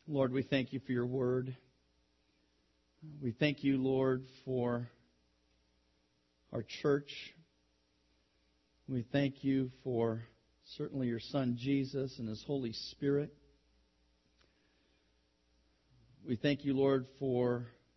Lord, we thank you for your word. We thank you, Lord, for our church. We thank you for certainly your Son Jesus and His Holy Spirit. We thank you, Lord, for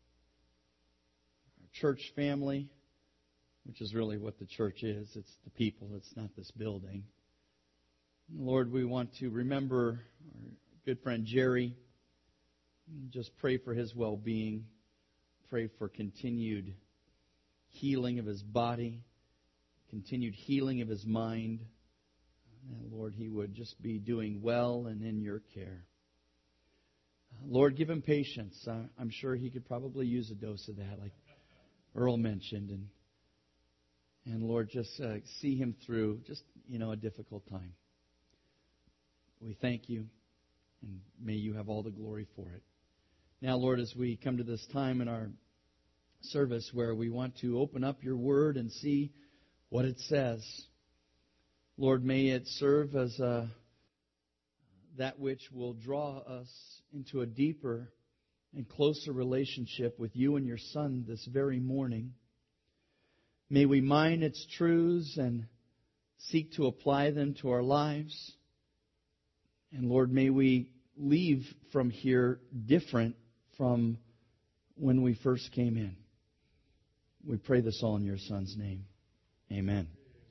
our church family, which is really what the church is. It's the people. It's not this building. Lord, we want to remember our good friend Jerry. Just pray for his well-being. Pray for continued healing of his body, continued healing of his mind. And Lord, he would just be doing well and in your care. Lord, give him patience. I'm sure he could probably use a dose of that, like Earl mentioned. And Lord, just see him through just, a difficult time. We thank you, and may you have all the glory for it. Now, Lord, as we come to this time in our service where we want to open up your word and see what it says, Lord, may it serve as that which will draw us into a deeper and closer relationship with you and your Son this very morning. May we mine its truths and seek to apply them to our lives. And Lord, may we leave from here different from when we first came in. We pray this all in your Son's name. Amen.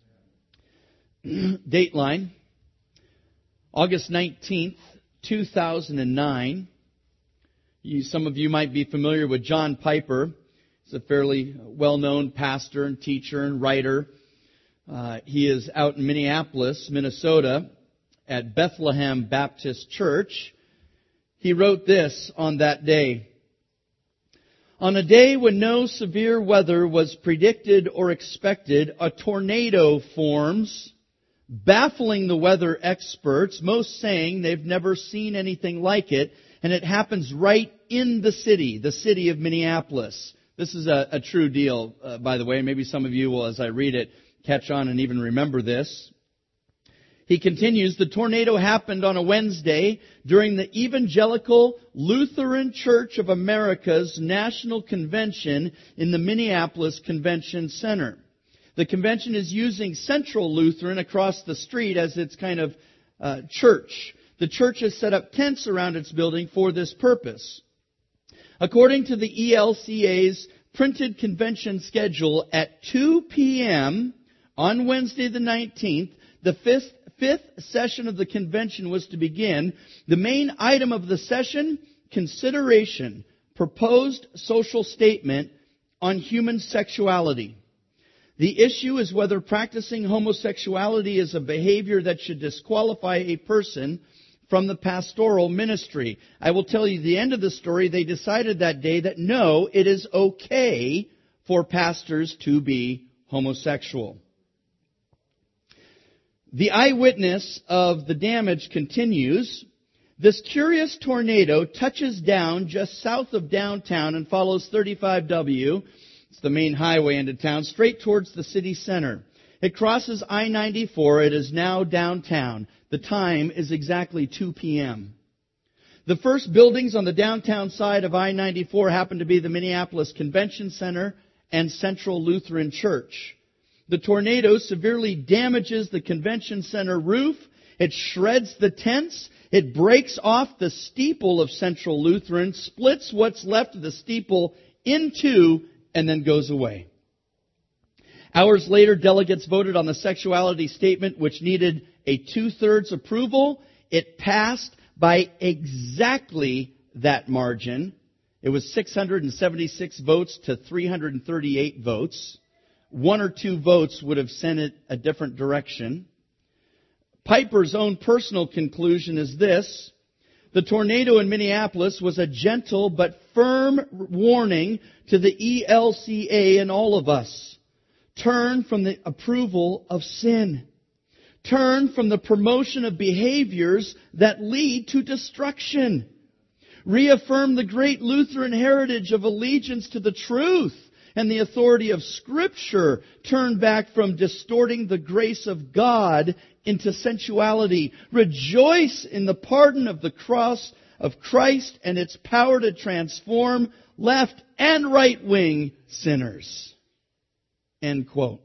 Dateline, August 19th, 2009. Some of you might be familiar with John Piper. He's a fairly well-known pastor and teacher and writer. He is out in Minneapolis, Minnesota, at Bethlehem Baptist Church. He wrote this on that day. On a day when no severe weather was predicted or expected, a tornado forms, baffling the weather experts, most saying they've never seen anything like it, and it happens right in the city of Minneapolis. This is a true deal, by the way. Maybe some of you will, as I read it, catch on and even remember this. He continues, the tornado happened on a Wednesday during the Evangelical Lutheran Church of America's National Convention in the Minneapolis Convention Center. The convention is using Central Lutheran across the street as its kind of church. The church has set up tents around its building for this purpose. According to the ELCA's printed convention schedule, at 2 p.m. on Wednesday the 19th, the fifth session of the convention was to begin. The main item of the session, consideration, proposed social statement on human sexuality. The issue is whether practicing homosexuality is a behavior that should disqualify a person from the pastoral ministry. I will tell you the end of the story. They decided that day that no, it is okay for pastors to be homosexual. The eyewitness of the damage continues. This curious tornado touches down just south of downtown and follows 35W. It's the main highway into town, straight towards the city center. It crosses I-94. It is now downtown. The time is exactly 2 p.m. The first buildings on the downtown side of I-94 happen to be the Minneapolis Convention Center and Central Lutheran Church. The tornado severely damages the convention center roof. It shreds the tents. It breaks off the steeple of Central Lutheran, splits what's left of the steeple in two, and then goes away. Hours later, delegates voted on the sexuality statement, which needed a 2/3 approval. It passed by exactly that margin. It was 676 votes to 338 votes. 1 or 2 votes would have sent it a different direction. Piper's own personal conclusion is this: the tornado in Minneapolis was a gentle but firm warning to the ELCA and all of us. Turn from the approval of sin. Turn from the promotion of behaviors that lead to destruction. Reaffirm the great Lutheran heritage of allegiance to the truth and the authority of Scripture. Turn back from distorting the grace of God into sensuality. Rejoice in the pardon of the cross of Christ and its power to transform left and right-wing sinners. End quote.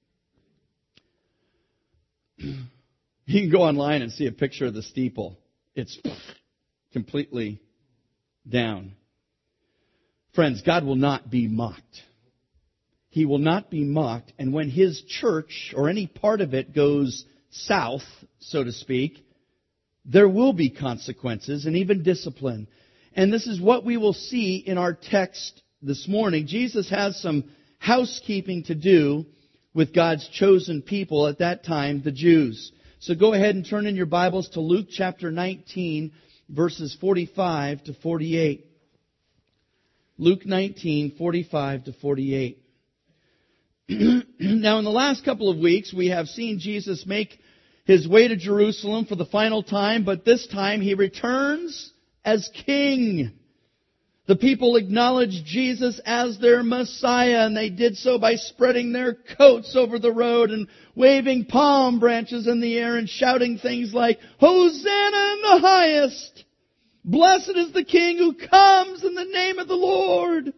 You can go online and see a picture of the steeple. It's completely down. Friends, God will not be mocked. He will not be mocked. And when His church, or any part of it, goes south, so to speak, there will be consequences and even discipline. And this is what we will see in our text this morning. Jesus has some housekeeping to do with God's chosen people at that time, the Jews. So go ahead and turn in your Bibles to Luke chapter 19, verses 45 to 48. Luke 19, 45 to 48. Now, in the last couple of weeks, we have seen Jesus make His way to Jerusalem for the final time, but this time He returns as King. The people acknowledged Jesus as their Messiah, and they did so by spreading their coats over the road and waving palm branches in the air and shouting things like, "Hosanna in the highest! Blessed is the King who comes in the name of the Lord!"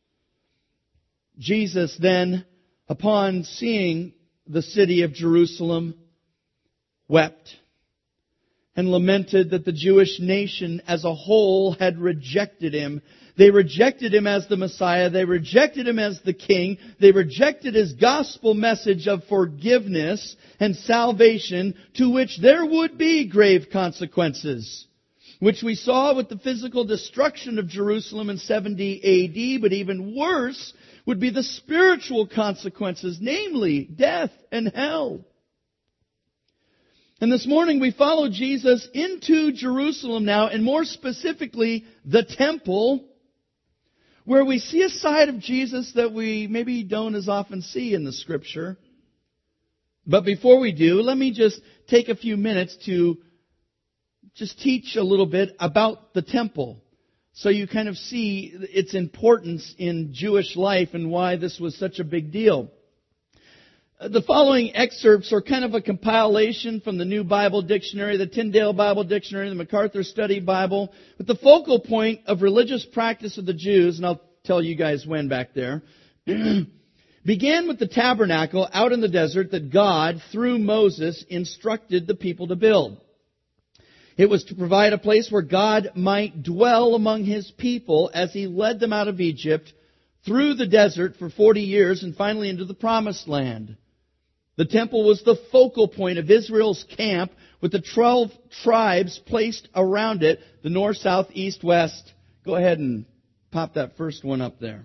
Jesus then, upon seeing the city of Jerusalem, wept and lamented that the Jewish nation as a whole had rejected Him. They rejected Him as the Messiah. They rejected Him as the King. They rejected His gospel message of forgiveness and salvation, to which there would be grave consequences, which we saw with the physical destruction of Jerusalem in 70 A.D., but even worse would be the spiritual consequences, namely death and hell. And this morning we follow Jesus into Jerusalem now, and more specifically, the temple, where we see a side of Jesus that we maybe don't as often see in the Scripture. But before we do, let me just take a few minutes to just teach a little bit about the temple, so you kind of see its importance in Jewish life and why this was such a big deal. The following excerpts are kind of a compilation from the New Bible Dictionary, the Tyndale Bible Dictionary, the MacArthur Study Bible, with the focal point of religious practice of the Jews, and I'll tell you guys when back there, began with the tabernacle out in the desert that God, through Moses, instructed the people to build. It was to provide a place where God might dwell among His people as He led them out of Egypt, through the desert for 40 years, and finally into the Promised Land. The temple was the focal point of Israel's camp, with the 12 tribes placed around it, the north, south, east, west. Go ahead and pop that first one up there.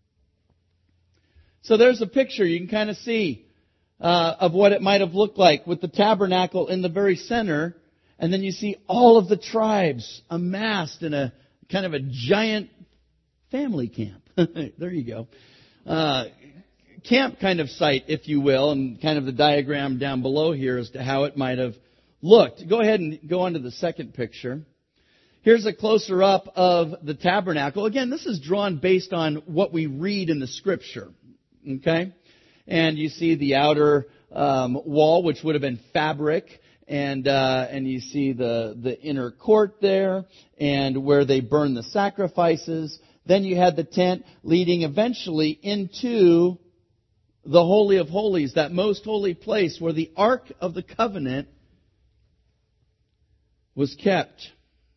So there's a picture you can kind of see of what it might have looked like, with the tabernacle in the very center. And then you see all of the tribes amassed in a kind of a giant family camp. There you go. Camp kind of site, if you will, and kind of the diagram down below here as to how it might have looked. Go ahead and go on to the second picture. Here's a closer up of the tabernacle. Again, this is drawn based on what we read in the Scripture. Okay? And you see the outer wall, which would have been fabric. And you see the inner court there, and where they burn the sacrifices. Then you had the tent leading eventually into the Holy of Holies, that most holy place where the Ark of the Covenant was kept.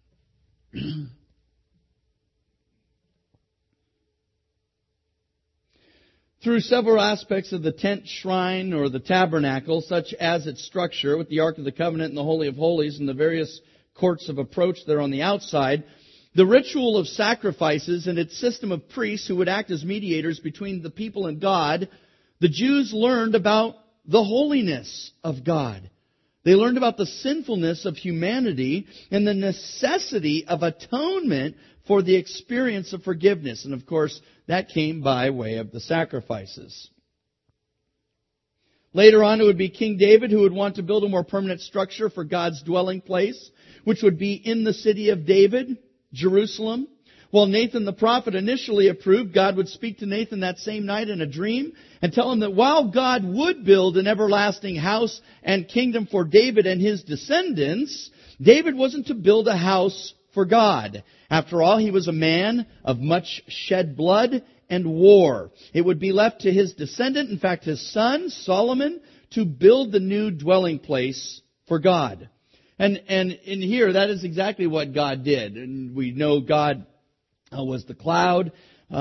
Through several aspects of the tent shrine or the tabernacle, such as its structure with the Ark of the Covenant and the Holy of Holies and the various courts of approach there on the outside, the ritual of sacrifices and its system of priests who would act as mediators between the people and God, the Jews learned about the holiness of God. They learned about the sinfulness of humanity and the necessity of atonement for the experience of forgiveness. And of course, that came by way of the sacrifices. Later on, it would be King David who would want to build a more permanent structure for God's dwelling place, which would be in the city of David, Jerusalem. While Nathan the prophet initially approved, God would speak to Nathan that same night in a dream and tell him that while God would build an everlasting house and kingdom for David and his descendants, David wasn't to build a house for God. After all, he was a man of much shed blood and war. It would be left to his descendant, in fact his son, Solomon, to build the new dwelling place for God. And in here, that is exactly what God did. And we know God was the cloud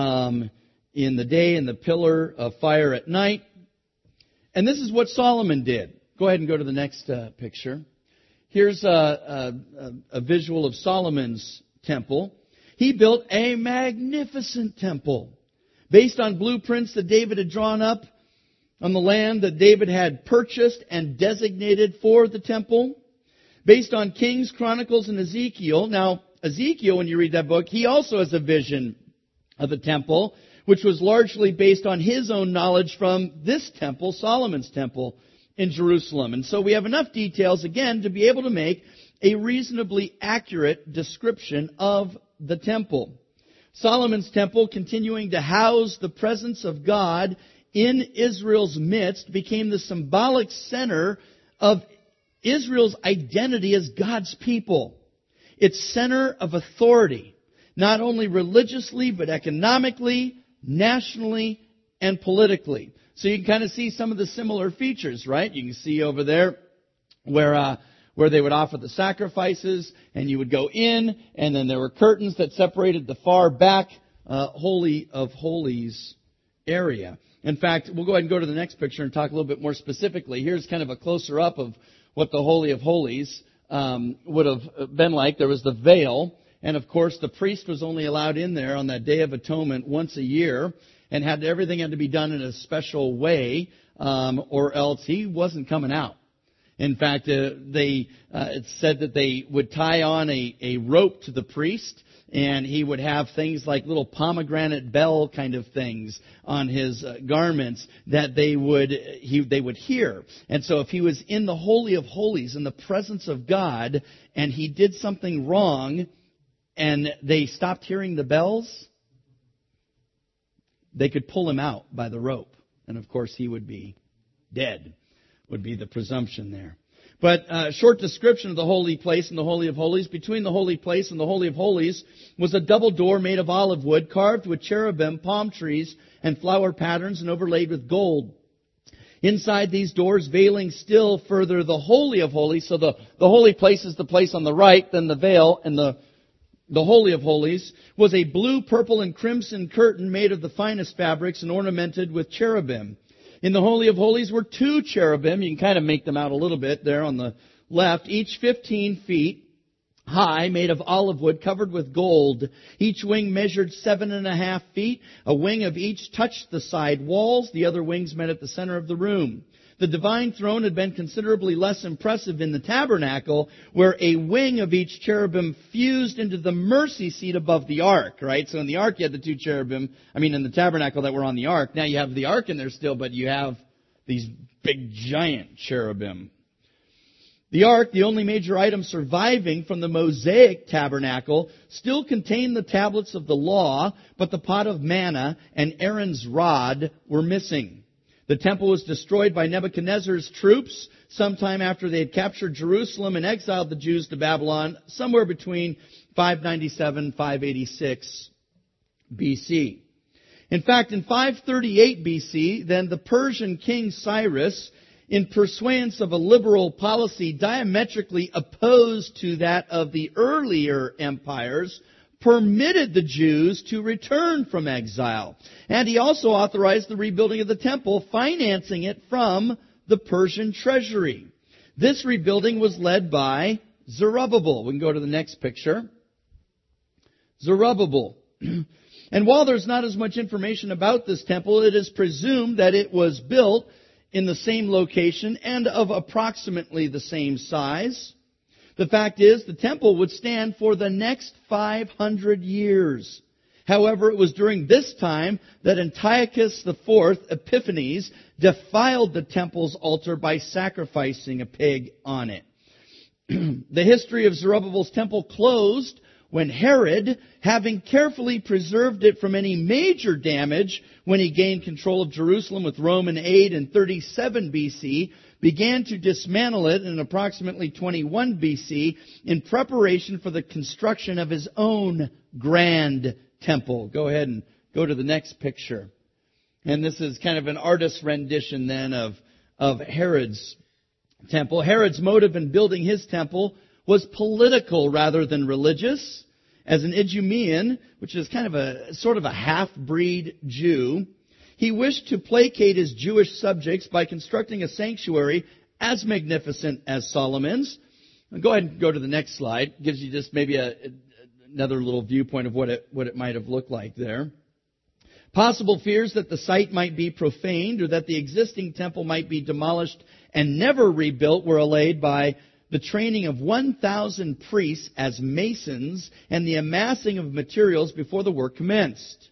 in the day and the pillar of fire at night. And this is what Solomon did. Go ahead and go to the next picture. Here's a visual of Solomon's temple. He built a magnificent temple based on blueprints that David had drawn up on the land that David had purchased and designated for the temple, based on Kings, Chronicles, and Ezekiel. Now, Ezekiel, when you read that book, he also has a vision of a temple, which was largely based on his own knowledge from this temple, Solomon's temple in Jerusalem. And so we have enough details, again, to be able to make a reasonably accurate description of the temple. Solomon's temple, continuing to house the presence of God in Israel's midst, became the symbolic center of Israel's identity as God's people. Its center of authority, not only religiously, but economically, nationally, and politically. So you can kind of see some of the similar features, right? You can see over there where they would offer the sacrifices, and you would go in, and then there were curtains that separated the far back Holy of Holies area. In fact, we'll go ahead and go to the next picture and talk a little bit more specifically. Here's kind of a closer up of what the Holy of Holies would have been like. There was the veil, and of course the priest was only allowed in there on that Day of Atonement once a year, and everything had to be done in a special way, or else he wasn't coming out. In fact, it said that they would tie on a rope to the priest, and he would have things like little pomegranate bell kind of things on his garments that they would hear. And so if he was in the Holy of Holies, in the presence of God, and he did something wrong, and they stopped hearing the bells, they could pull him out by the rope. And of course he would be dead, would be the presumption there. But short description of the holy place and the Holy of Holies. Between the holy place and the Holy of Holies was a double door made of olive wood, carved with cherubim, palm trees, and flower patterns, and overlaid with gold. Inside these doors, veiling still further the Holy of Holies. So the holy place is the place on the right, then the veil, and the Holy of Holies was a blue, purple, and crimson curtain made of the finest fabrics and ornamented with cherubim. In the Holy of Holies were 2 cherubim. You can kind of make them out a little bit there on the left, each 15 feet high, made of olive wood, covered with gold. Each wing measured 7.5 feet. A wing of each touched the side walls. The other wings met at the center of the room. The divine throne had been considerably less impressive in the tabernacle, where a wing of each cherubim fused into the mercy seat above the ark, right? So in the ark you had the 2 cherubim, in the tabernacle that were on the ark. Now you have the ark in there still, but you have these big giant cherubim. The ark, the only major item surviving from the Mosaic tabernacle, still contained the tablets of the law, but the pot of manna and Aaron's rod were missing. The temple was destroyed by Nebuchadnezzar's troops sometime after they had captured Jerusalem and exiled the Jews to Babylon, somewhere between 597 and 586 BC. In fact, in 538 BC, then the Persian king Cyrus, in pursuance of a liberal policy diametrically opposed to that of the earlier empires, permitted the Jews to return from exile. And he also authorized the rebuilding of the temple, financing it from the Persian treasury. This rebuilding was led by Zerubbabel. We can go to the next picture. Zerubbabel. And while there's not as much information about this temple, it is presumed that it was built in the same location and of approximately the same size. The fact is, the temple would stand for the next 500 years. However, it was during this time that Antiochus IV Epiphanes defiled the temple's altar by sacrificing a pig on it. The history of Zerubbabel's temple closed when Herod, having carefully preserved it from any major damage when he gained control of Jerusalem with Roman aid in 37 BC, began to dismantle it in approximately 21 BC in preparation for the construction of his own grand temple. Go ahead and go to the next picture. And this is kind of an artist's rendition then of Herod's temple. Herod's motive in building his temple was political rather than religious. As an Idumean, which is kind of a sort of a half-breed Jew, he wished to placate his Jewish subjects by constructing a sanctuary as magnificent as Solomon's. Go ahead and go to the next slide. It gives you just maybe another little viewpoint of what it might have looked like there. Possible fears that the site might be profaned or that the existing temple might be demolished and never rebuilt were allayed by the training of 1,000 priests as masons and the amassing of materials before the work commenced.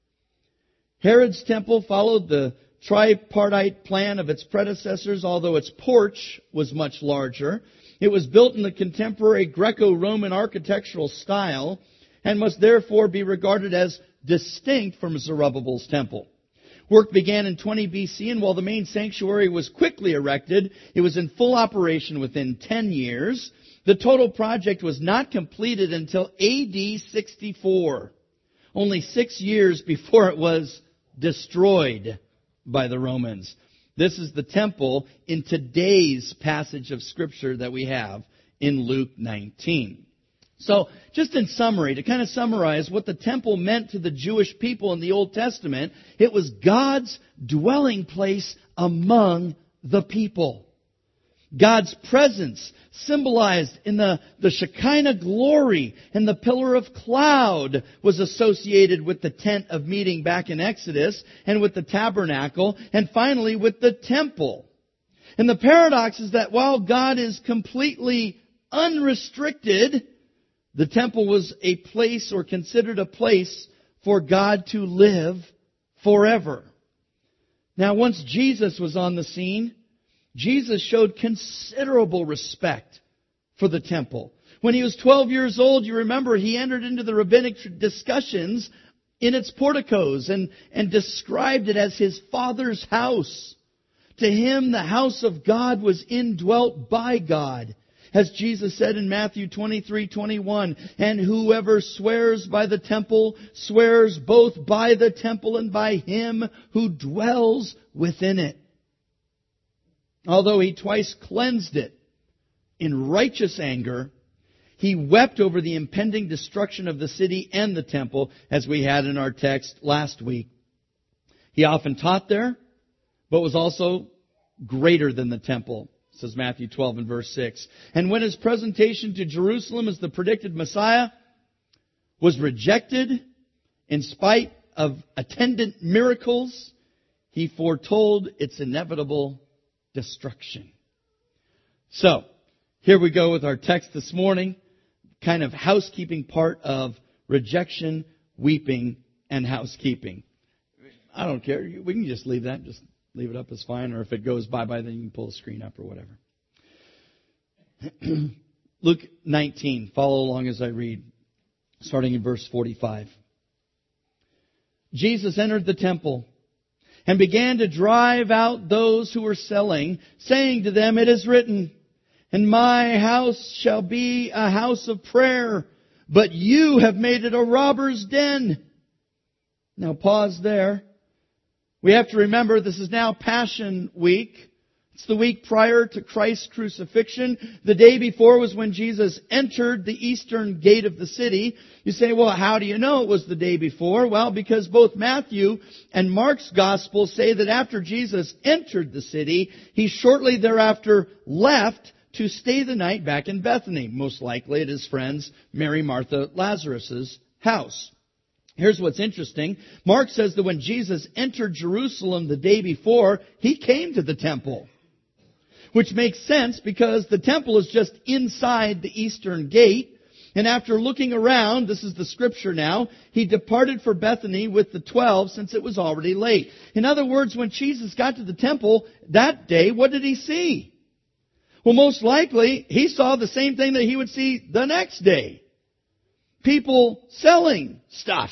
Herod's temple followed the tripartite plan of its predecessors, although its porch was much larger. It was built in the contemporary Greco-Roman architectural style and must therefore be regarded as distinct from Zerubbabel's temple. Work began in 20 BC, and while the main sanctuary was quickly erected, it was in full operation within 10 years. The total project was not completed until AD 64, only 6 years before it was destroyed by the Romans. This is the temple in today's passage of Scripture that we have in Luke 19. So, just in summary, to kind of summarize what the temple meant to the Jewish people in the Old Testament, it was God's dwelling place among the people. God's presence symbolized in the Shekinah glory, and the pillar of cloud was associated with the tent of meeting back in Exodus, and with the tabernacle, and finally with the temple. And the paradox is that while God is completely unrestricted, the temple was a place, or considered a place, for God to live forever. Now, once Jesus was on the scene, Jesus showed considerable respect for the temple. When he was 12 years old, you remember, he entered into the rabbinic discussions in its porticos and described it as his Father's house. To him, the house of God was indwelt by God. As Jesus said in Matthew 23:21, and whoever swears by the temple swears both by the temple and by him who dwells within it. Although he twice cleansed it in righteous anger, he wept over the impending destruction of the city and the temple, as we had in our text last week. He often taught there, but was also greater than the temple, says Matthew 12 and verse 6. And when his presentation to Jerusalem as the predicted Messiah was rejected in spite of attendant miracles, he foretold its inevitable destruction. So, here we go with our text this morning, kind of housekeeping part of rejection, weeping, and housekeeping. I don't care. We can just leave that. Just leave it up is fine. Or if it goes bye-bye, then you can pull the screen up or whatever. Luke 19. Follow along as I read, starting in verse 45. Jesus entered the temple and began to drive out those who were selling, saying to them, it is written, and my house shall be a house of prayer, but you have made it a robber's den. Now pause there. We have to remember this is now Passion Week. It's the week prior to Christ's crucifixion. The day before was when Jesus entered the eastern gate of the city. You say, well, how do you know it was the day before? Well, because both Matthew and Mark's Gospel say that after Jesus entered the city, he shortly thereafter left to stay the night back in Bethany, most likely at his friends Mary, Martha, Lazarus' house. Here's what's interesting. Mark says that when Jesus entered Jerusalem the day before, he came to the temple. Which makes sense because the temple is just inside the eastern gate. And after looking around, this is the scripture now, he departed for Bethany with the 12 since it was already late. In other words, when Jesus got to the temple that day, what did he see? Well, most likely, he saw the same thing that he would see the next day. people selling stuff.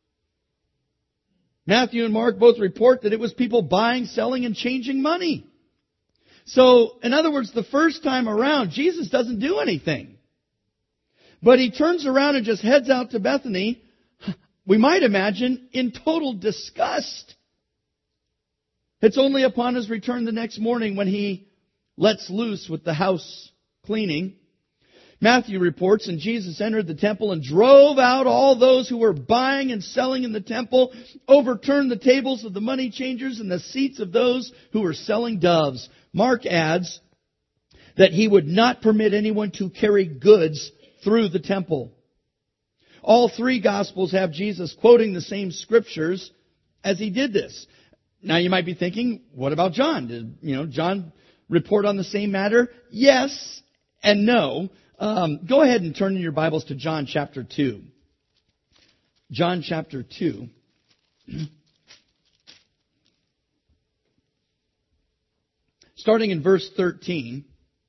Matthew and Mark both report that it was people buying, selling, and changing money. So, in other words, the first time around, Jesus doesn't do anything. But He turns around and just heads out to Bethany, we might imagine, in total disgust. It's only upon His return the next morning when He lets loose with the house cleaning. Matthew reports, and Jesus entered the temple and drove out all those who were buying and selling in the temple, overturned the tables of the money changers and the seats of those who were selling doves. Mark adds that He would not permit anyone to carry goods through the temple. All three Gospels have Jesus quoting the same scriptures as He did this. Now you might be thinking, what about John? Did John report on the same matter? Yes and no. Go ahead and turn in your Bibles to John chapter 2. John chapter 2. Starting in verse 13.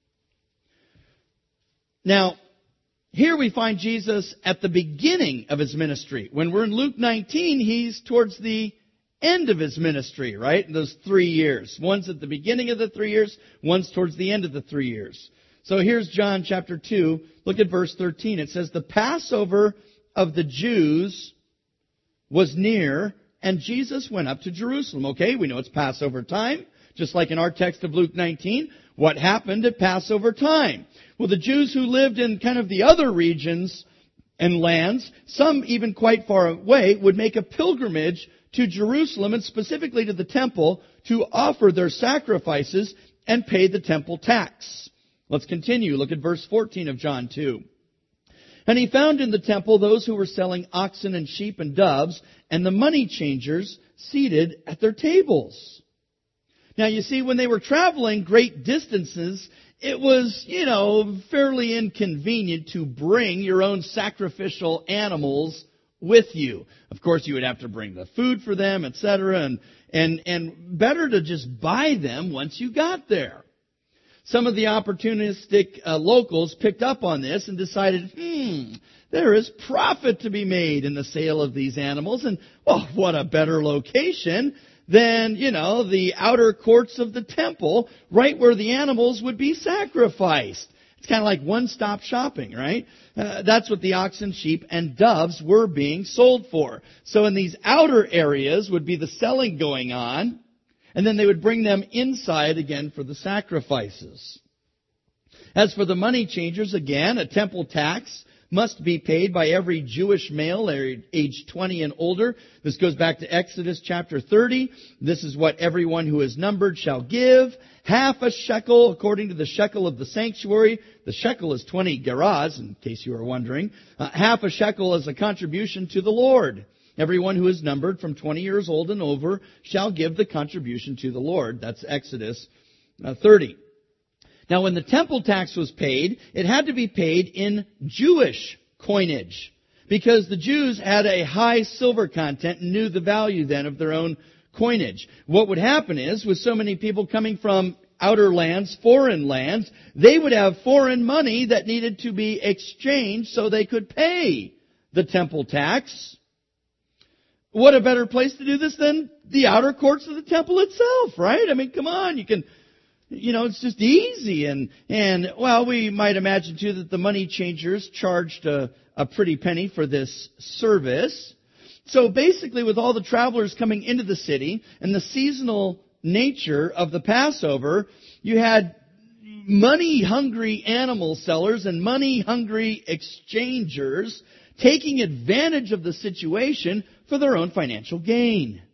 Now, here we find Jesus at the beginning of His ministry. When we're in Luke 19, He's towards the end of His ministry, right? Those 3 years. One's at the beginning of the 3 years, one's towards the end of the 3 years. So here's John chapter 2. Look at verse 13. It says, the Passover of the Jews was near, and Jesus went up to Jerusalem. Okay, we know it's Passover time, just like in our text of Luke 19. What happened at Passover time? Well, the Jews who lived in kind of the other regions and lands, some even quite far away, would make a pilgrimage to Jerusalem, and specifically to the temple, to offer their sacrifices and pay the temple tax. Let's continue. Look at verse 14 of John 2. And He found in the temple those who were selling oxen and sheep and doves, and the money changers seated at their tables. Now you see, when they were traveling great distances, it was, fairly inconvenient to bring your own sacrificial animals with you. Of course, you would have to bring the food for them, etc., and better to just buy them once you got there. Some of the opportunistic locals picked up on this and decided, there is profit to be made in the sale of these animals. And, what a better location than, the outer courts of the temple, right where the animals would be sacrificed. It's kind of like one-stop shopping, right? That's what the oxen, sheep, and doves were being sold for. So in these outer areas would be the selling going on. And then they would bring them inside again for the sacrifices. As for the money changers, again, a temple tax must be paid by every Jewish male aged 20 and older. This goes back to Exodus chapter 30. This is what everyone who is numbered shall give. Half a shekel according to the shekel of the sanctuary. The shekel is 20 gerahs, in case you are wondering. Half a shekel is a contribution to the Lord. Everyone who is numbered from 20 years old and over shall give the contribution to the Lord. That's Exodus 30. Now, when the temple tax was paid, it had to be paid in Jewish coinage, because the Jews had a high silver content and knew the value then of their own coinage. What would happen is, with so many people coming from outer lands, foreign lands, they would have foreign money that needed to be exchanged so they could pay the temple tax. What a better place to do this than the outer courts of the temple itself, right? I mean, come on, you can, it's just easy. And we might imagine too that the money changers charged a pretty penny for this service. So basically, with all the travelers coming into the city and the seasonal nature of the Passover, you had money-hungry animal sellers and money-hungry exchangers taking advantage of the situation for their own financial gain.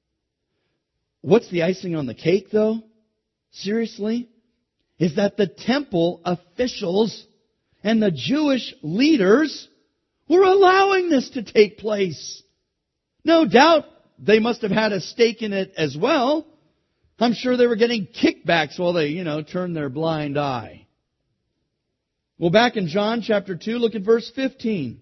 What's the icing on the cake, though? Seriously? Is that the temple officials and the Jewish leaders were allowing this to take place. No doubt they must have had a stake in it as well. I'm sure they were getting kickbacks while they, turned their blind eye. Well, back in John chapter 2, look at verse 15.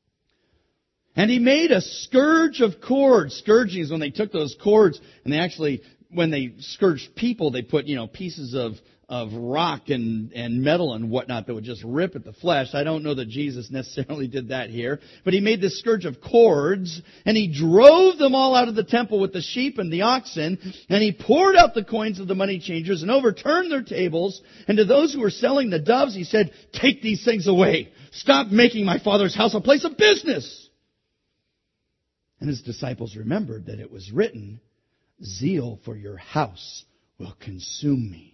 And He made a scourge of cords. Scourging is when they took those cords and they actually, when they scourged people, they put, pieces of of rock and metal and whatnot that would just rip at the flesh. I don't know that Jesus necessarily did that here. But he made this scourge of cords, and he drove them all out of the temple with the sheep and the oxen, and he poured out the coins of the money changers and overturned their tables. And to those who were selling the doves, he said, "Take these things away. Stop making my Father's house a place of business." And his disciples remembered that it was written, "Zeal for your house will consume me."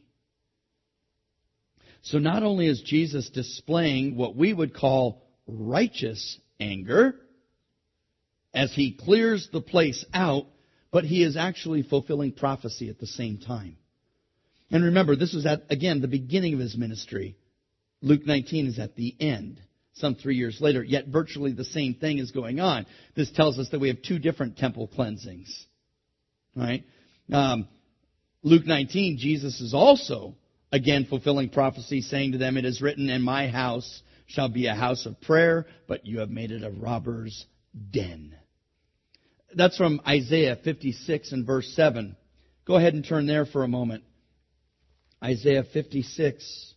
So not only is Jesus displaying what we would call righteous anger as he clears the place out, but he is actually fulfilling prophecy at the same time. And remember, this was at, again, the beginning of his ministry. Luke 19 is at the end, some 3 years later, yet virtually the same thing is going on. This tells us that we have two different temple cleansings. Right? Luke 19, Jesus is also again fulfilling prophecy, saying to them, "It is written, and my house shall be a house of prayer, but you have made it a robber's den." That's from Isaiah 56 and verse 7. Go ahead and turn there for a moment. Isaiah 56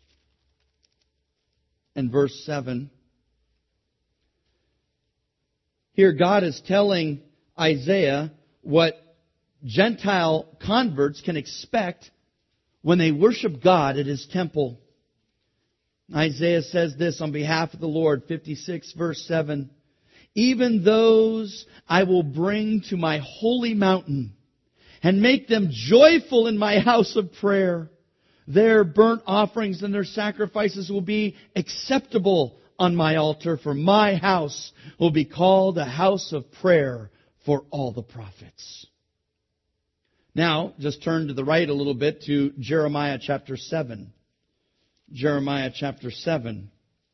and verse 7. Here God is telling Isaiah what Gentile converts can expect when they worship God at His temple. Isaiah says this on behalf of the Lord, 56 verse 7. "Even those I will bring to my holy mountain and make them joyful in my house of prayer. Their burnt offerings and their sacrifices will be acceptable on my altar, for my house will be called a house of prayer for all the prophets." Now, just turn to the right a little bit to Jeremiah chapter 7. Jeremiah chapter 7.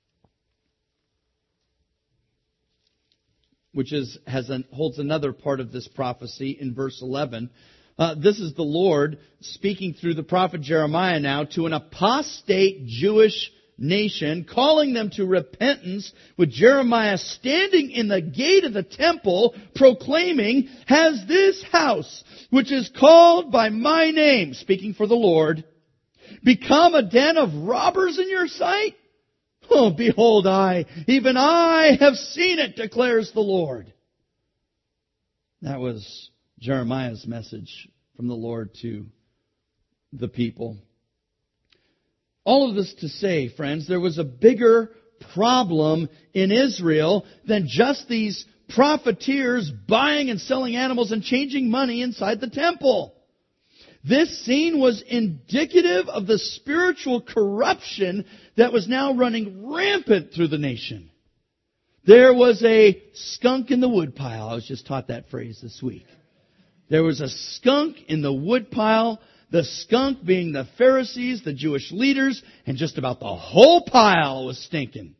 Which holds another part of this prophecy in verse 11. This is the Lord speaking through the prophet Jeremiah now to an apostate Jewish nation, calling them to repentance, with Jeremiah standing in the gate of the temple, proclaiming, "Has this house, which is called by my name," speaking for the Lord, "become a den of robbers in your sight? Oh, behold, even I have seen it, declares the Lord." That was Jeremiah's message from the Lord to the people. All of this to say, friends, there was a bigger problem in Israel than just these profiteers buying and selling animals and changing money inside the temple. This scene was indicative of the spiritual corruption that was now running rampant through the nation. There was a skunk in the woodpile. I was just taught that phrase this week. There was a skunk in the woodpile, the skunk being the Pharisees, the Jewish leaders, and just about the whole pile was stinking.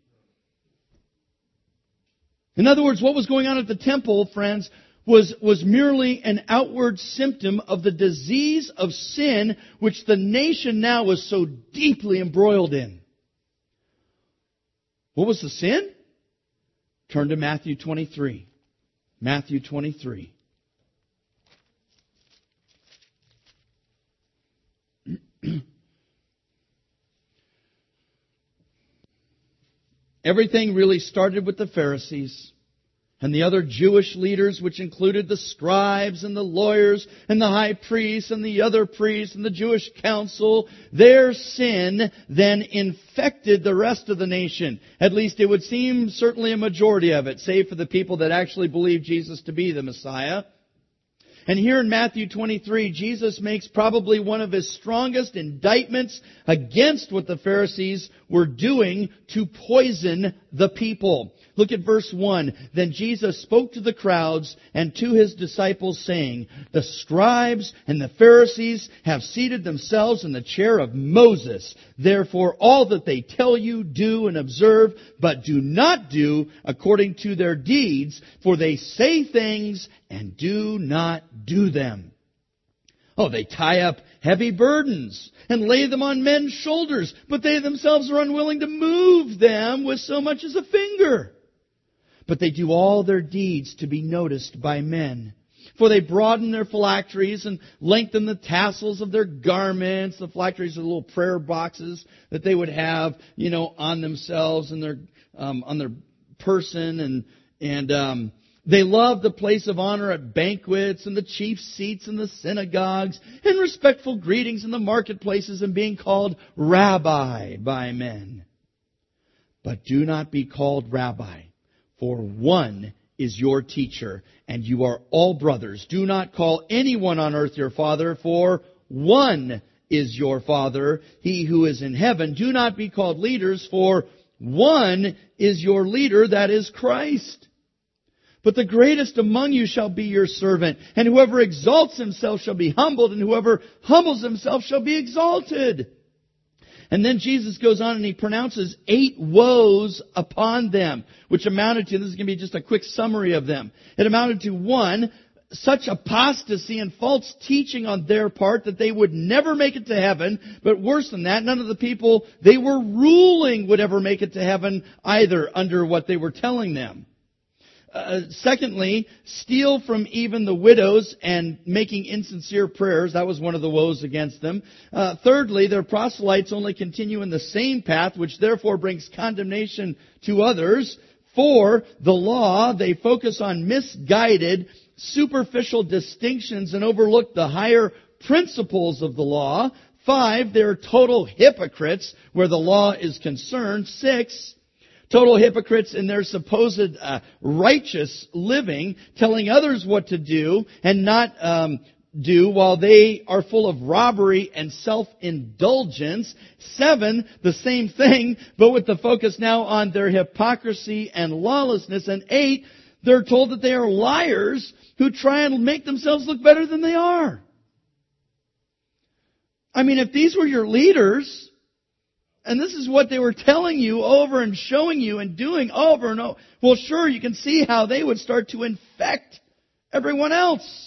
In other words, what was going on at the temple, friends, was merely an outward symptom of the disease of sin which the nation now was so deeply embroiled in. What was the sin? Turn to Matthew 23. Matthew 23. Everything really started with the Pharisees and the other Jewish leaders, which included the scribes and the lawyers and the high priests and the other priests and the Jewish council. Their sin then infected the rest of the nation. At least it would seem certainly a majority of it, save for the people that actually believed Jesus to be the Messiah. And here in Matthew 23, Jesus makes probably one of His strongest indictments against what the Pharisees were doing to poison the people. Look at verse 1. "Then Jesus spoke to the crowds and to His disciples, saying, The scribes and the Pharisees have seated themselves in the chair of Moses. Therefore, all that they tell you, do and observe, but do not do according to their deeds, for they say things and do not do them. Oh, they tie up heavy burdens and lay them on men's shoulders, but they themselves are unwilling to move them with so much as a finger. But they do all their deeds to be noticed by men. For they broadened their phylacteries and lengthened the tassels of their garments. The phylacteries are little prayer boxes that they would have, on themselves and on their person. And they loved the place of honor at banquets and the chief seats in the synagogues and respectful greetings in the marketplaces and being called rabbi by men. But do not be called rabbi, for one is your teacher, and you are all brothers. Do not call anyone on earth your father, for one is your Father, He who is in heaven. Do not be called leaders, for one is your leader, that is Christ. But the greatest among you shall be your servant, and whoever exalts himself shall be humbled, and whoever humbles himself shall be exalted. And then Jesus goes on and He pronounces 8 woes upon them, which amounted to, this is going to be just a quick summary of them. It amounted to 1, such apostasy and false teaching on their part that they would never make it to heaven. But worse than that, none of the people they were ruling would ever make it to heaven either under what they were telling them. Secondly, steal from even the widows and making insincere prayers. That was one of the woes against them. Thirdly, their proselytes only continue in the same path, which therefore brings condemnation to others. 4, the law, they focus on misguided, superficial distinctions and overlook the higher principles of the law. 5, they're total hypocrites where the law is concerned. 6, total hypocrites in their supposed righteous living, telling others what to do and not do, while they are full of robbery and self-indulgence. 7, the same thing, but with the focus now on their hypocrisy and lawlessness. And 8, they're told that they are liars who try and make themselves look better than they are. I mean, if these were your leaders, and this is what they were telling you over and showing you and doing over and over, well, sure, you can see how they would start to infect everyone else.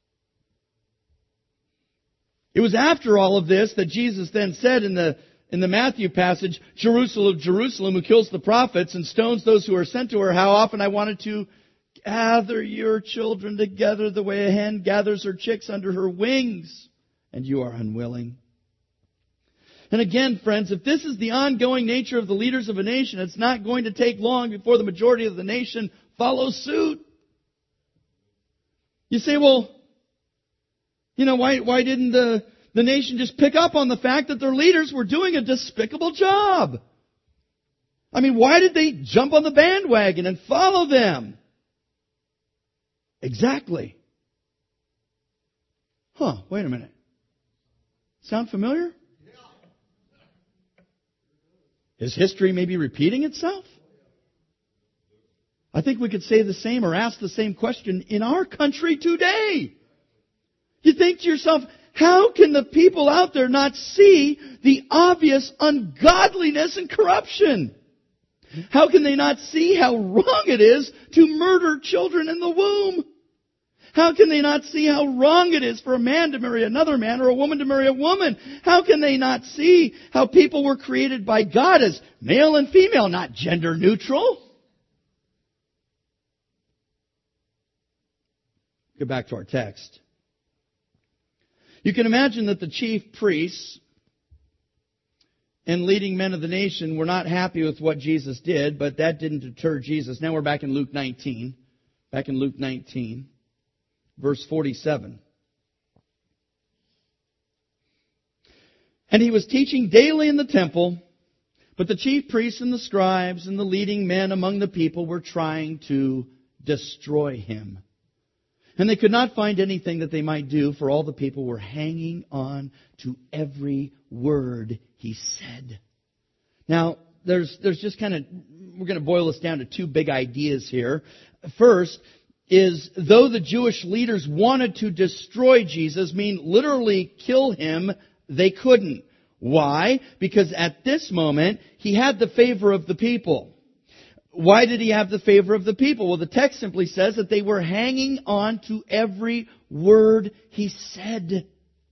It was after all of this that Jesus then said in the Matthew passage, Jerusalem, Jerusalem, who kills the prophets and stones those who are sent to her, how often I wanted to gather your children together the way a hen gathers her chicks under her wings, and you are unwilling. And again, friends, if this is the ongoing nature of the leaders of a nation, it's not going to take long before the majority of the nation follows suit. You say, well, why didn't the nation just pick up on the fact that their leaders were doing a despicable job? I mean, why did they jump on the bandwagon and follow them? Exactly. Wait a minute. Sound familiar? Is history maybe repeating itself? I think we could say the same or ask the same question in our country today. You think to yourself, how can the people out there not see the obvious ungodliness and corruption? How can they not see how wrong it is to murder children in the womb? How can they not see how wrong it is for a man to marry another man or a woman to marry a woman? How can they not see how people were created by God as male and female, not gender neutral? Go back to our text. You can imagine that the chief priests and leading men of the nation were not happy with what Jesus did, but that didn't deter Jesus. Now we're back in Luke 19. Back in Luke 19. Verse 47. And he was teaching daily in the temple, but the chief priests and the scribes and the leading men among the people were trying to destroy him. And they could not find anything that they might do, for all the people were hanging on to every word he said. Now, there's just we're going to boil this down to 2 big ideas here. First, is though the Jewish leaders wanted to destroy Jesus, literally kill him, they couldn't. Why? Because at this moment, he had the favor of the people. Why did he have the favor of the people? Well, the text simply says that they were hanging on to every word he said.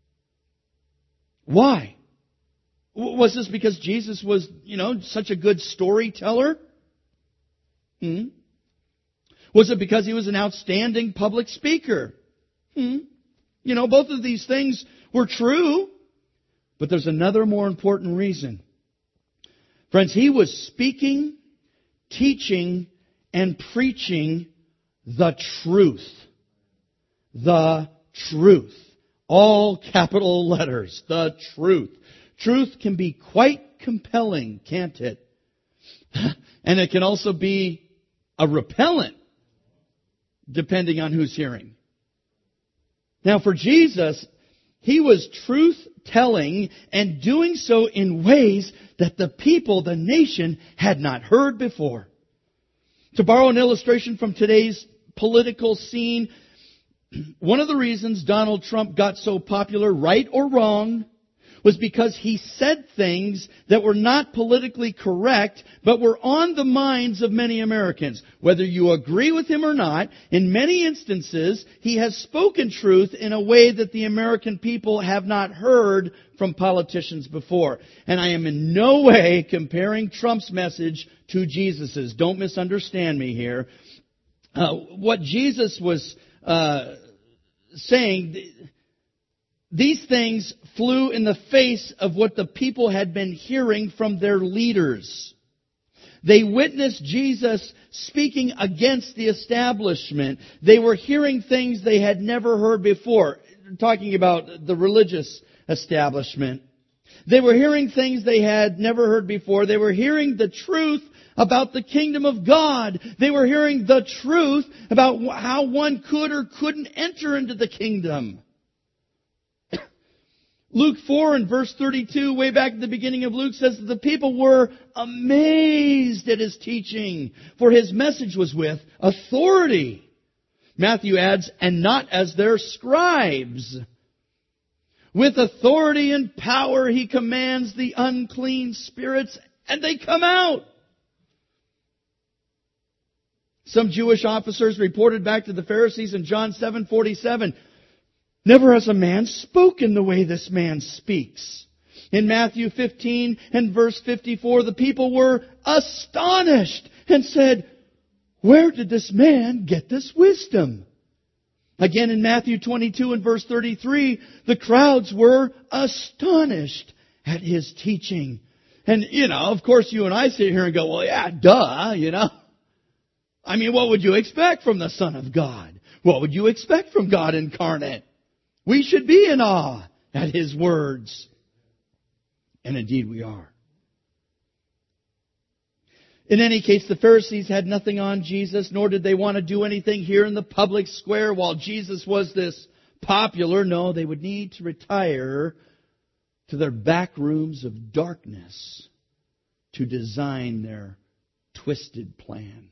Why? Was this because Jesus was, such a good storyteller? Was it because he was an outstanding public speaker? Both of these things were true. But there's another more important reason. Friends, he was speaking, teaching, and preaching the truth. The truth. All capital letters. The truth. Truth can be quite compelling, can't it? And it can also be a repellent, depending on who's hearing. Now for Jesus, he was truth-telling and doing so in ways that the people, the nation, had not heard before. To borrow an illustration from today's political scene, one of the reasons Donald Trump got so popular, right or wrong, was because he said things that were not politically correct, but were on the minds of many Americans. Whether you agree with him or not, in many instances, he has spoken truth in a way that the American people have not heard from politicians before. And I am in no way comparing Trump's message to Jesus's. Don't misunderstand me here. What Jesus was saying, these things flew in the face of what the people had been hearing from their leaders. They witnessed Jesus speaking against the establishment. They were hearing things they had never heard before. Talking about the religious establishment. They were hearing things they had never heard before. They were hearing the truth about the kingdom of God. They were hearing the truth about how one could or couldn't enter into the kingdom. Luke 4 and verse 32, way back at the beginning of Luke, says that the people were amazed at his teaching, for his message was with authority. Matthew adds, and not as their scribes. With authority and power he commands the unclean spirits, and they come out. Some Jewish officers reported back to the Pharisees in John 7:47, never has a man spoken the way this man speaks. In Matthew 15 and verse 54, the people were astonished and said, where did this man get this wisdom? Again in Matthew 22 and verse 33, the crowds were astonished at his teaching. And, of course you and I sit here and go, well, yeah, duh, I mean, what would you expect from the Son of God? What would you expect from God incarnate? We should be in awe at his words. And indeed we are. In any case, the Pharisees had nothing on Jesus, nor did they want to do anything here in the public square while Jesus was this popular. No, they would need to retire to their back rooms of darkness to design their twisted plan.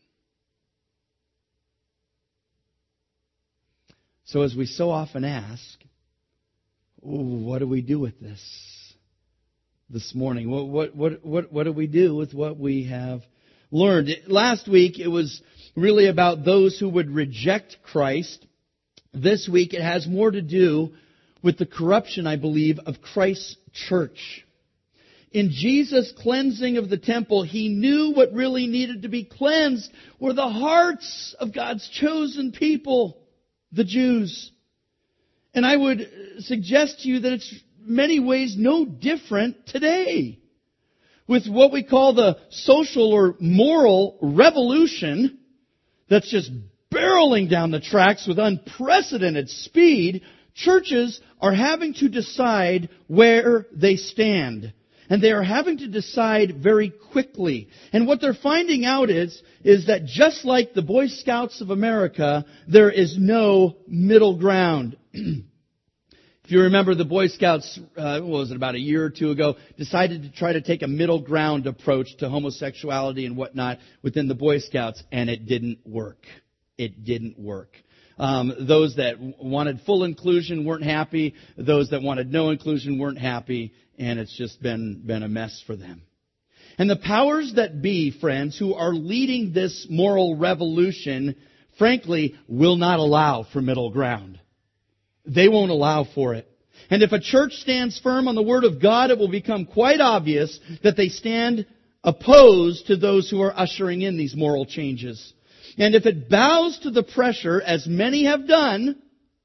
So as we so often ask, what do we do with this morning? What do we do with what we have learned? Last week it was really about those who would reject Christ. This week it has more to do with the corruption, I believe, of Christ's church. In Jesus' cleansing of the temple, he knew what really needed to be cleansed were the hearts of God's chosen people, the Jews. And I would suggest to you that it's in many ways no different today. With what we call the social or moral revolution that's just barreling down the tracks with unprecedented speed, churches are having to decide where they stand. And they are having to decide very quickly. And what they're finding out is that just like the Boy Scouts of America, there is no middle ground. If you remember, the Boy Scouts, about a year or two ago, decided to try to take a middle ground approach to homosexuality and whatnot within the Boy Scouts, and it didn't work. It didn't work. Those that wanted full inclusion weren't happy. Those that wanted no inclusion weren't happy. And it's just been a mess for them. And the powers that be, friends, who are leading this moral revolution, frankly, will not allow for middle ground. They won't allow for it. And if a church stands firm on the Word of God, it will become quite obvious that they stand opposed to those who are ushering in these moral changes. And if it bows to the pressure, as many have done,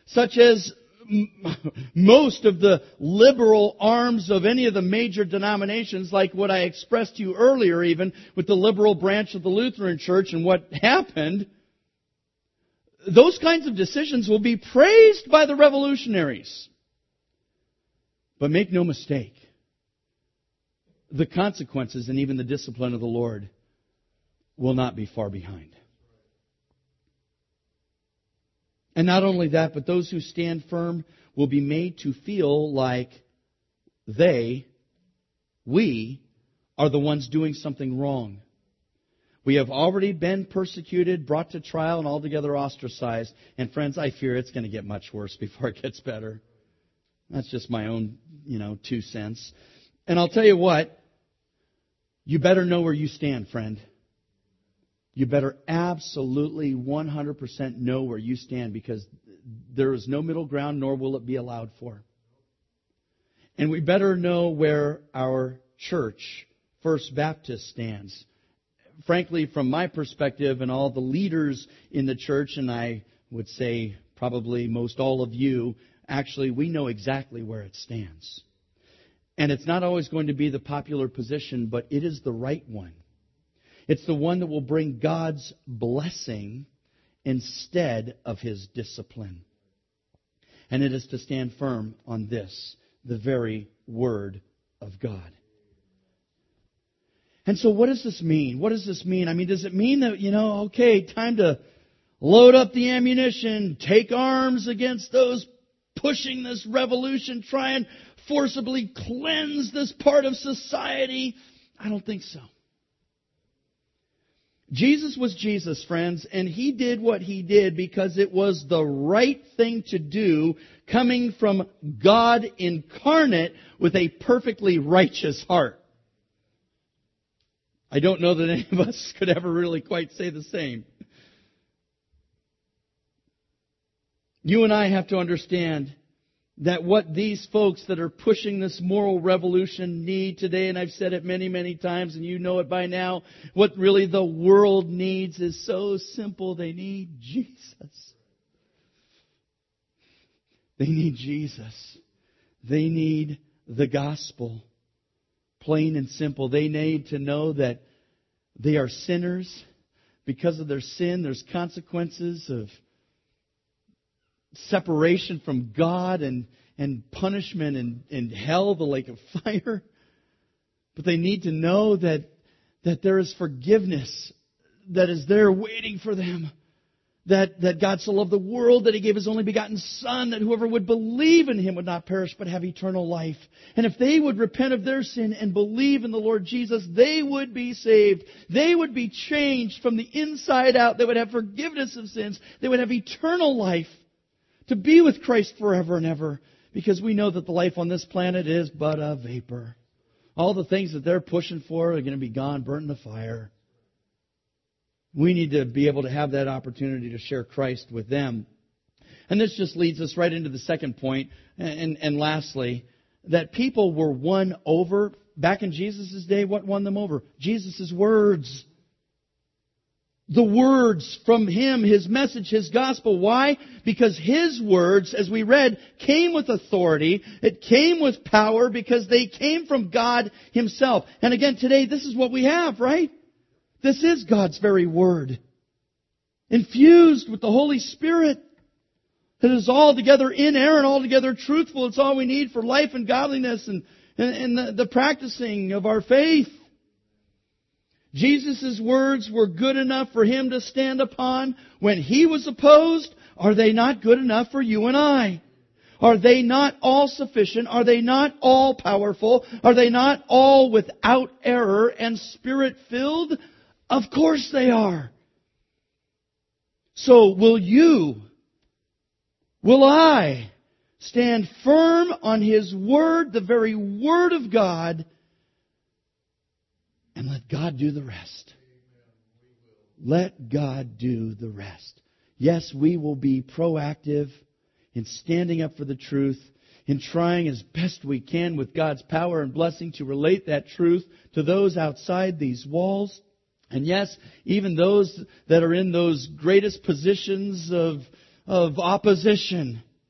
such as most of the liberal arms of any of the major denominations, like what I expressed to you earlier even with the liberal branch of the Lutheran Church and what happened, those kinds of decisions will be praised by the revolutionaries. But make no mistake, the consequences and even the discipline of the Lord will not be far behind. And not only that, but those who stand firm will be made to feel like we are the ones doing something wrong. We have already been persecuted, brought to trial, and altogether ostracized. And friends, I fear it's going to get much worse before it gets better. That's just my own, 2 cents. And I'll tell you what, you better know where you stand, friend. You better absolutely 100% know where you stand, because there is no middle ground, nor will it be allowed for. And we better know where our church, First Baptist, stands. Frankly, from my perspective and all the leaders in the church, and I would say probably most all of you, actually we know exactly where it stands. And it's not always going to be the popular position, but it is the right one. It's the one that will bring God's blessing instead of His discipline. And it is to stand firm on this, the very Word of God. And so what does this mean? What does this mean? I mean, does it mean that, okay, time to load up the ammunition, take arms against those pushing this revolution, try and forcibly cleanse this part of society? I don't think so. Jesus was Jesus, friends, and He did what He did because it was the right thing to do, coming from God incarnate with a perfectly righteous heart. I don't know that any of us could ever really quite say the same. You and I have to understand that what these folks that are pushing this moral revolution need today, and I've said it many, many times, and you know it by now, what really the world needs is so simple. They need Jesus. They need Jesus. They need the gospel. Plain and simple. They need to know that they are sinners. Because of their sin, there's consequences of separation from God and punishment and hell, the lake of fire. But they need to know that there is forgiveness that is there waiting for them. That God so loved the world that He gave His only begotten Son, that whoever would believe in Him would not perish but have eternal life. And if they would repent of their sin and believe in the Lord Jesus, they would be saved. They would be changed from the inside out. They would have forgiveness of sins. They would have eternal life to be with Christ forever and ever. Because we know that the life on this planet is but a vapor. All the things that they're pushing for are going to be gone, burnt in the fire. We need to be able to have that opportunity to share Christ with them. And this just leads us right into the second point. And lastly, that people were won over. Back in Jesus' day, what won them over? Jesus' words. The words from Him, His message, His gospel. Why? Because His words, as we read, came with authority. It came with power because they came from God Himself. And again, today, this is what we have, right? This is God's very Word. Infused with the Holy Spirit. It is altogether inerrant, altogether truthful. It's all we need for life and godliness and the practicing of our faith. Jesus' words were good enough for Him to stand upon when He was opposed. Are they not good enough for you and I? Are they not all sufficient? Are they not all powerful? Are they not all without error and Spirit-filled? Of course they are. So will I stand firm on His Word, the very Word of God, and let God do the rest? Let God do the rest. Yes, we will be proactive in standing up for the truth, in trying as best we can with God's power and blessing to relate that truth to those outside these walls. And yes, even those that are in those greatest positions of opposition.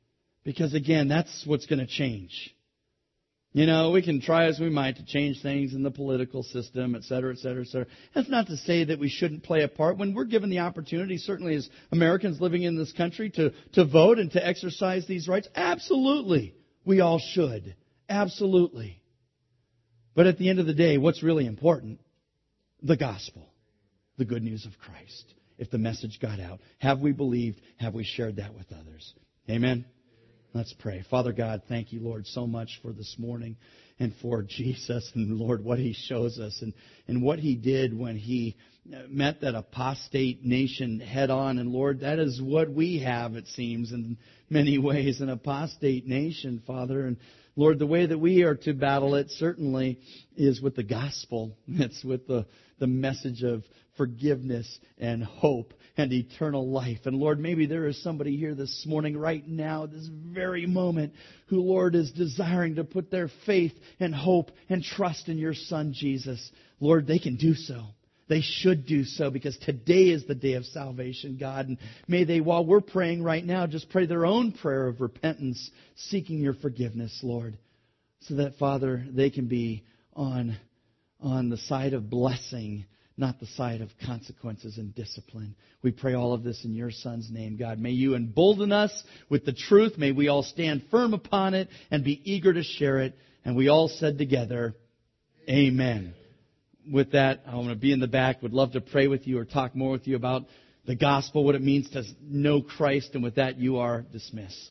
Because again, that's what's going to change. You know, we can try as we might to change things in the political system, et cetera, et cetera, et cetera. That's not to say that we shouldn't play a part. When we're given the opportunity, certainly as Americans living in this country, to vote and to exercise these rights, absolutely, we all should. Absolutely. But at the end of the day, what's really important? The gospel. The good news of Christ. If the message got out, have we believed? Have we shared that with others? Amen? Let's pray. Father God, thank you, Lord, so much for this morning and for Jesus and, Lord, what He shows us and what He did when He met that apostate nation head on. And, Lord, that is what we have, it seems, in many ways, an apostate nation, Father. And, Lord, the way that we are to battle it certainly is with the gospel. It's with the message of forgiveness and hope and eternal life. And Lord, maybe there is somebody here this morning, right now, this very moment, who, Lord, is desiring to put their faith and hope and trust in your Son, Jesus. Lord, they can do so. They should do so, because today is the day of salvation, God. And may they, while we're praying right now, just pray their own prayer of repentance, seeking your forgiveness, Lord, so that, Father, they can be on the side of blessing, not the side of consequences and discipline. We pray all of this in your Son's name, God. May you embolden us with the truth. May we all stand firm upon it and be eager to share it. And we all said together, Amen. With that, I want to be in the back. Would love to pray with you or talk more with you about the gospel, what it means to know Christ. And with that, you are dismissed.